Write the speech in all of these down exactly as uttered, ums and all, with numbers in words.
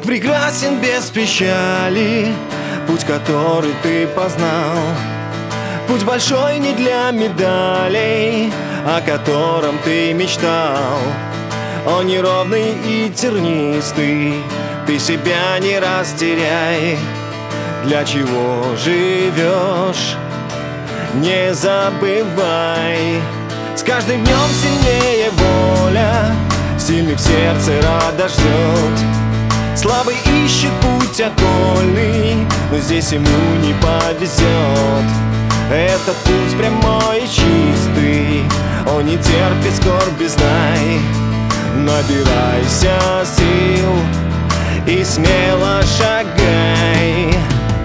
Как прекрасен без печали путь, который ты познал. Путь большой не для медалей, о котором ты мечтал. Он неровный и тернистый, ты себя не растеряй. Для чего живешь, не забывай. С каждым днем сильнее воля, сильных в сердце радость ждет. Слабый ищет путь окольный, но здесь ему не повезет. Этот путь прямой и чистый, он не терпит скорби, знай. Набирайся сил и смело шагай.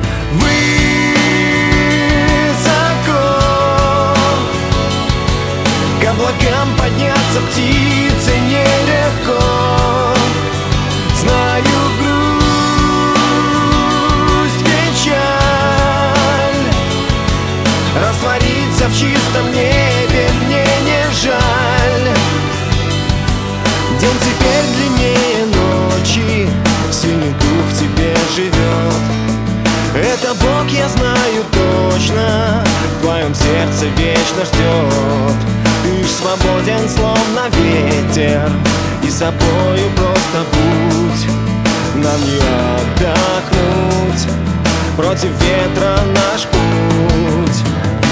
К облакам подняться птице нелегко. Знаю грусть, печаль, раствориться в чистом небе мне не жаль. День теперь длиннее ночи, сильный дух в тебе живет. Это Бог, я знаю точно, в твоем сердце вечно ждет. Ты ж свободен, словно ветер, и собою просто будь. Нам не отдохнуть, против ветра наш путь.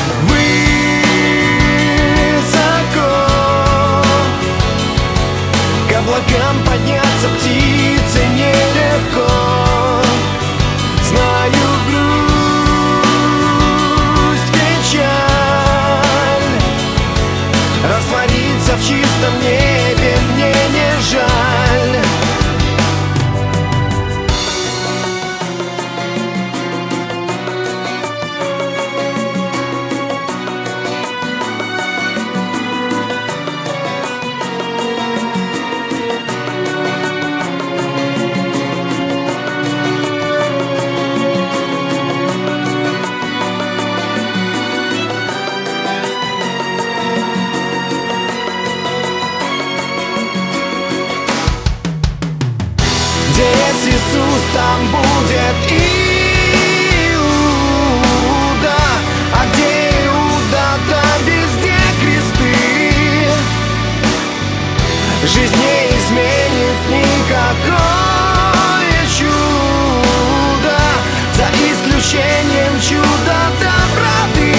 Высоко к облакам подняться птице нелегко. Знаю грусть, печаль, раствориться в чистом небе мне не жаль. Где есть Иисус, там будет Иуда, а где Иуда, там везде кресты. Жизнь не изменит никакое чудо, за исключением чуда доброты.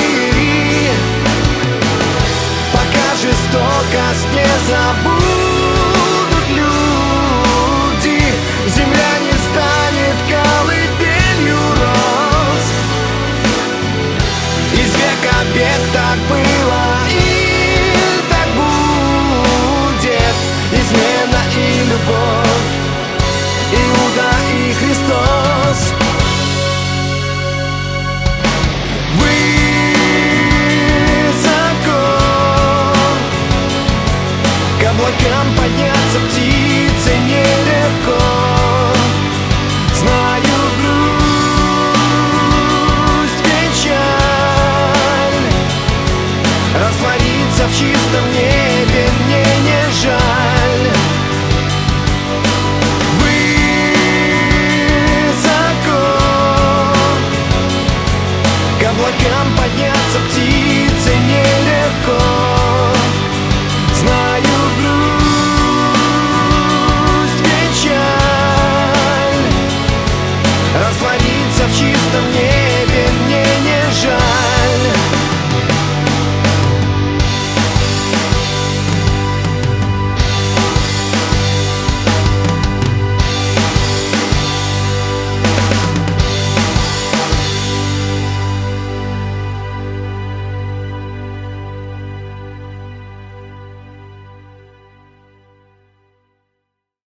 Пока жестокость не забудут люди, земля не станет колыбелью роз. Из века в век так было.